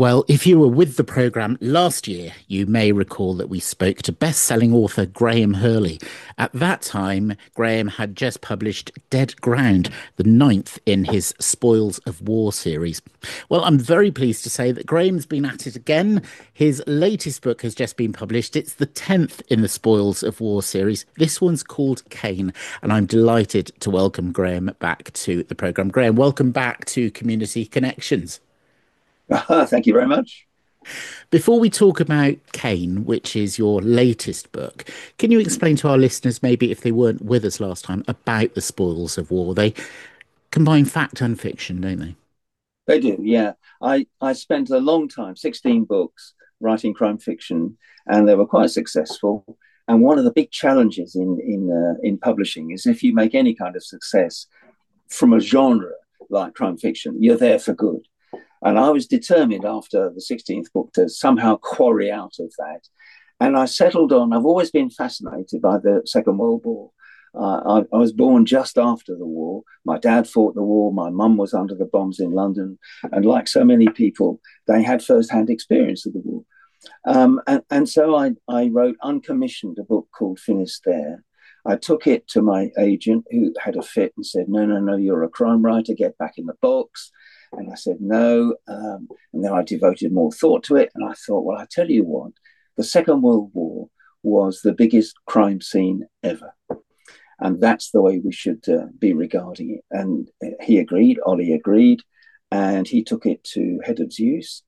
Well, if you were with the programme last year, you may recall that we spoke to best-selling author Graham Hurley. At that time, Graham had just published Dead Ground, the ninth in his Spoils of War series. Well, I'm very pleased to say that Graham's been at it again. His latest book has just been published. It's the 10th in the Spoils of War series. This one's called Cain, and I'm delighted to welcome Graham back to the programme. Graham, welcome back to Community Connections. Thank you very much. Before we talk about Cain, which is your latest book, can you explain to our listeners, maybe if they weren't with us last time, about the Spoils of War? They combine fact and fiction, don't they? They do, yeah. I spent a long time, 16 books, writing crime fiction, and they were quite successful. And one of the big challenges in publishing is if you make any kind of success from a genre like crime fiction, you're there for good. And I was determined after the 16th book to somehow quarry out of that. And I settled on, I've always been fascinated by the Second World War. I was born just after the war. My dad fought the war. My mum was under the bombs in London. And like so many people, they had first-hand experience of the war. And so I wrote uncommissioned a book called Finisterre. I took it to my agent who had a fit and said, no, you're a crime writer, get back in the box. And I said, no. And then I devoted more thought to it. And I thought, well, I tell you what, the Second World War was the biggest crime scene ever. And that's the way we should be regarding it. And he agreed, Ollie agreed, and he took it to Head of Zeus.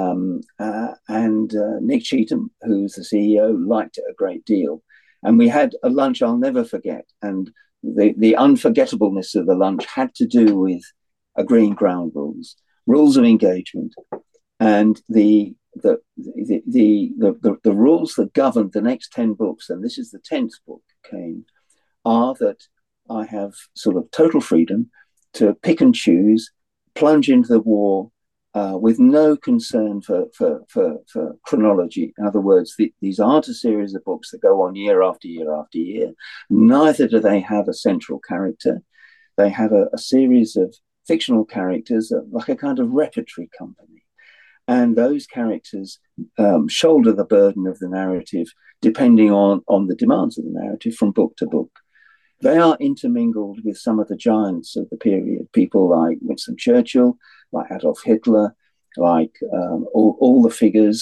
And Nick Cheetham, who's the CEO, liked it a great deal. And we had a lunch I'll never forget. And the unforgettableness of the lunch had to do with agreeing ground rules of engagement, and the rules that govern the next 10 books, and this is the 10th book, Cain, are that I have sort of total freedom to pick and choose, plunge into the war with no concern for chronology. In other words, these aren't a series of books that go on year after year after year. Neither do they have a central character. They have a series of fictional characters, like a kind of repertory company. And those characters shoulder the burden of the narrative depending on the demands of the narrative from book to book. They are intermingled with some of the giants of the period, people like Winston Churchill, like Adolf Hitler, like all the figures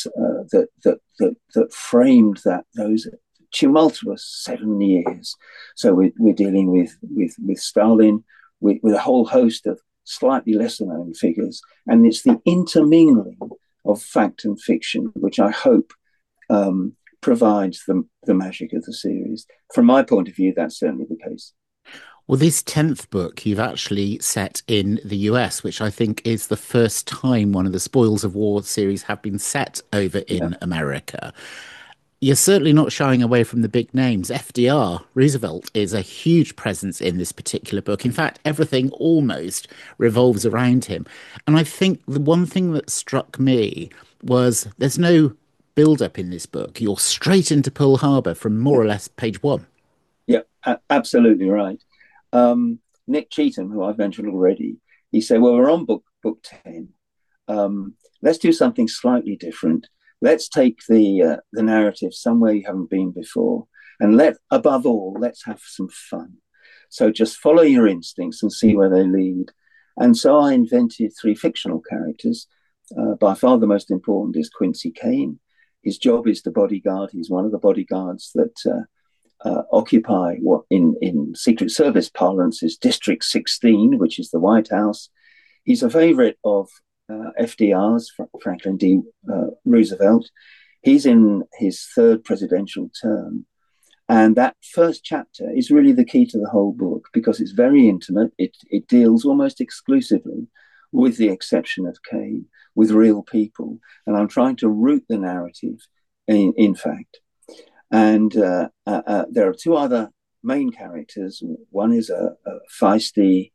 that framed those tumultuous 7 years. So we're dealing with Stalin, with a whole host of slightly lesser known figures. And it's the intermingling of fact and fiction, which I hope provides the magic of the series. From my point of view, that's certainly the case. Well, this 10th book you've actually set in the US, which I think is the first time one of the Spoils of War series have been set over Yeah. in America. You're certainly not shying away from the big names. FDR, Roosevelt, is a huge presence in this particular book. In fact, everything almost revolves around him. And I think the one thing that struck me was there's no build-up in this book. You're straight into Pearl Harbor from more or less page one. Yeah, absolutely right. Nick Cheetham, who I've mentioned already, he said, well, we're on book 10. Let's do something slightly different. Let's take the narrative somewhere you haven't been before. And above all, let's have some fun. So just follow your instincts and see where they lead. And so I invented 3 fictional characters. By far the most important is Quincy Cain. His job is to bodyguard. He's one of the bodyguards that occupy what in Secret Service parlance is District 16, which is the White House. He's a favorite of FDR's, Franklin D. Roosevelt. He's in his 3rd presidential term. And that first chapter is really the key to the whole book because it's very intimate. It deals almost exclusively, with the exception of Cain, with real people. And I'm trying to root the narrative in fact. And there are 2 other main characters. One is a feisty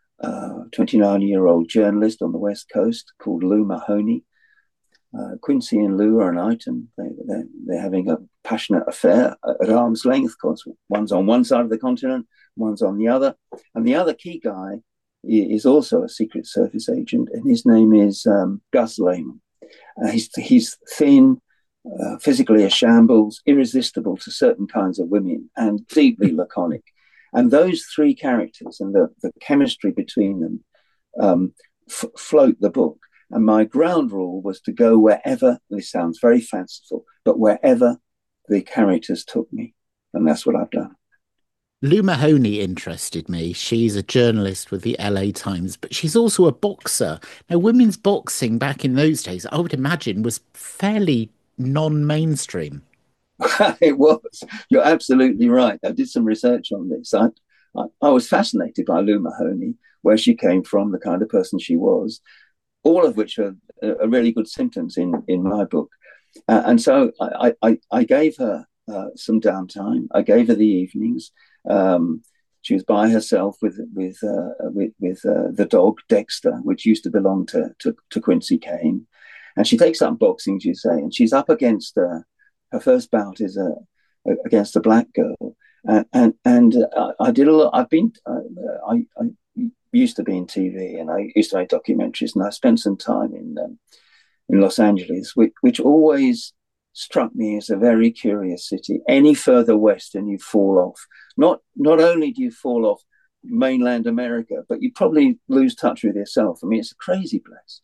29-year-old journalist on the West Coast called Lou Mahoney. Quincy and Lou are an item. They're having a passionate affair at arm's length because one's on one side of the continent, one's on the other. And the other key guy is also a Secret Service agent, and his name is Gus Lehman. He's thin, physically a shambles, irresistible to certain kinds of women, and deeply laconic. And those three characters and the chemistry between them float the book. And my ground rule was to go wherever, this sounds very fanciful, but wherever the characters took me. And that's what I've done. Lou Mahoney interested me. She's a journalist with the LA Times, but she's also a boxer. Now, women's boxing back in those days, I would imagine, was fairly non-mainstream. It was. You're absolutely right. I did some research on this. I was fascinated by Lou Mahoney, where she came from, the kind of person she was, all of which are really good symptoms in my book. And so I gave her some downtime. I gave her the evenings. She was by herself with the dog Dexter, which used to belong to Quincy Kane, and she takes up boxing, as you say, and she's up against her first bout is against a black girl, and I did a lot. I used to be in TV, and I used to make documentaries, and I spent some time in Los Angeles, which always struck me as a very curious city. Any further west and you fall off. Not only do you fall off mainland America, but you probably lose touch with yourself. I mean, it's a crazy place.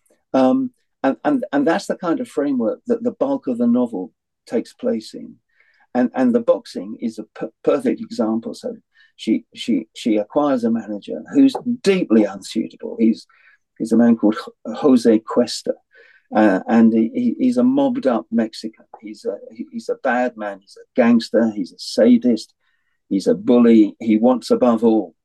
And that's the kind of framework that the bulk of the novel takes place in. And the boxing is a perfect example. So she acquires a manager who's deeply unsuitable. He's a man called Jose Cuesta. And he's a mobbed up Mexican. He's a bad man. He's a gangster. He's a sadist. He's a bully. He wants, above all,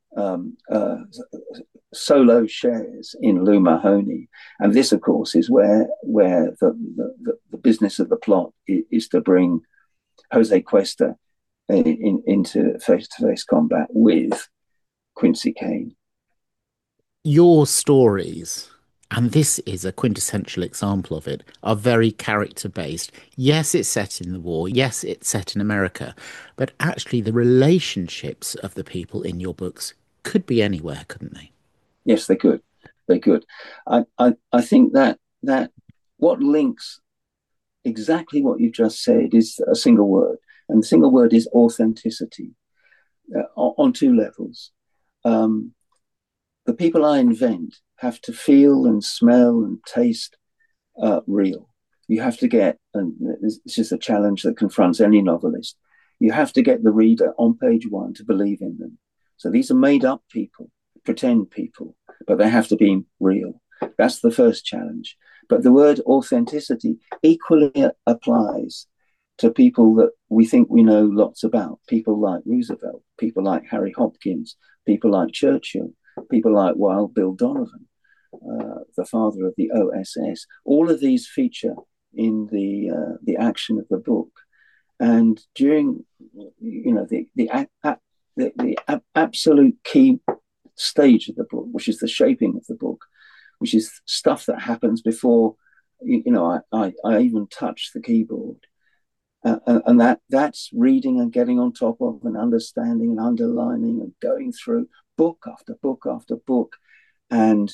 solo shares in Lou Mahoney. And this, of course, is where the business of the plot is to bring Jose Cuesta into face-to-face combat with Quincy Kane. Your stories, and this is a quintessential example of it, are very character based. Yes, it's set in the war. Yes, it's set in America. But actually, the relationships of the people in your books could be anywhere, couldn't they? Yes, they could. They could. I think that what links exactly what you've just said is a single word. And the single word is authenticity on two levels. The people I invent have to feel and smell and taste real. You have to get, and this is a challenge that confronts any novelist, you have to get the reader on page one to believe in them. So these are made up people, pretend people, but they have to be real. That's the first challenge. But the word authenticity equally applies to people that we think we know lots about, people like Roosevelt, people like Harry Hopkins, people like Churchill, people like Wild Bill Donovan, the father of the OSS. All of these feature in the action of the book. And during, the absolute key stage of the book, which is the shaping of the book, which is stuff that happens before, I even touch the keyboard. And that's reading and getting on top of and understanding and underlining and going through book after book after book, and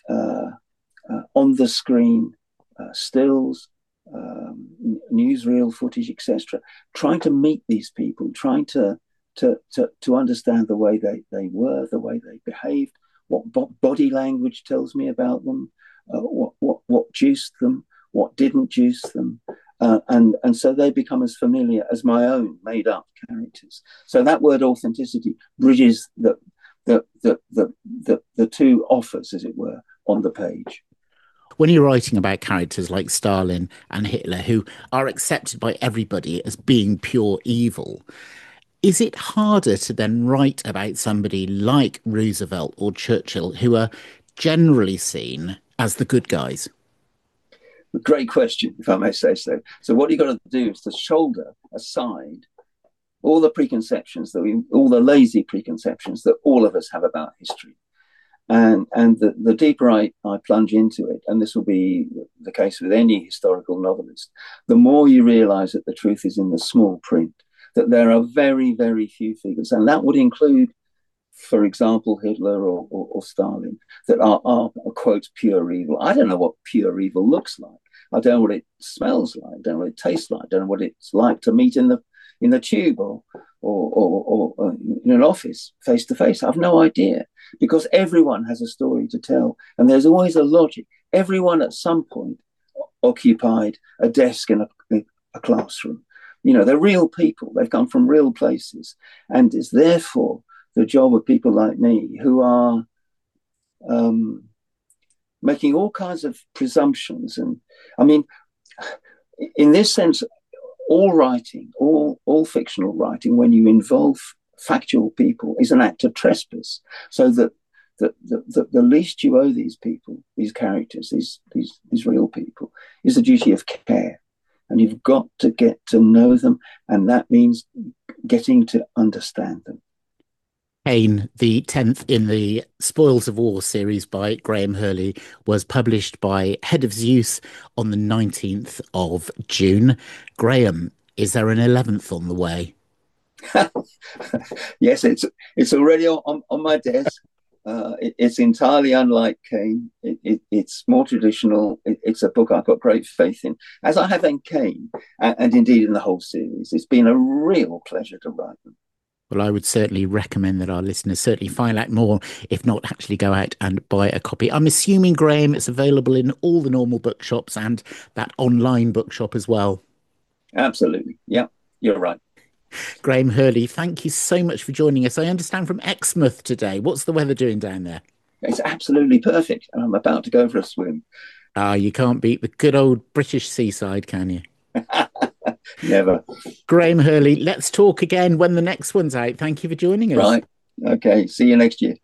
on the screen, stills, newsreel footage, etc. Trying to meet these people, trying to understand the way they were, the way they behaved, what body language tells me about them, what juiced them, what didn't juice them. And so they become as familiar as my own made up characters. So that word authenticity bridges the two offers, as it were, on the page. When you're writing about characters like Stalin and Hitler, who are accepted by everybody as being pure evil, is it harder to then write about somebody like Roosevelt or Churchill, who are generally seen as the good guys? Great question, if I may say so. So what you've got to do is to shoulder aside all the preconceptions all the lazy preconceptions that all of us have about history. And the deeper I plunge into it, and this will be the case with any historical novelist, the more you realize that the truth is in the small print, that there are very, very few figures. And that would include for example, Hitler or Stalin, that are, quote, pure evil. I don't know what pure evil looks like. I don't know what it smells like. I don't know what it tastes like. I don't know what it's like to meet in the tube or in an office face to face. I've no idea, because everyone has a story to tell, and there's always a logic. Everyone at some point occupied a desk in a classroom. They're real people. They've come from real places, and it's therefore the job of people like me who are making all kinds of presumptions. And I mean, in this sense, all writing, all fictional writing, when you involve factual people, is an act of trespass. So that the least you owe these people, these characters, these real people, is a duty of care. And you've got to get to know them, and that means getting to understand them. Cain, the 10th in the Spoils of War series by Graham Hurley, was published by Head of Zeus on the 19th of June. Graham, is there an 11th on the way? Yes, it's already on my desk. It's entirely unlike Cain. It's more traditional. It's a book I've got great faith in, as I have in Cain, and indeed in the whole series. It's been a real pleasure to write them. Well, I would certainly recommend that our listeners certainly find out more, if not actually go out and buy a copy. I'm assuming, Graham, it's available in all the normal bookshops and that online bookshop as well. Absolutely. Yeah, you're right. Graham Hurley, thank you so much for joining us. I understand from Exmouth today. What's the weather doing down there? It's absolutely perfect. I'm about to go for a swim. Ah, you can't beat the good old British seaside, can you? Never. Graham Hurley, let's talk again when the next one's out. Thank you for joining us. Right. Okay. See you next year.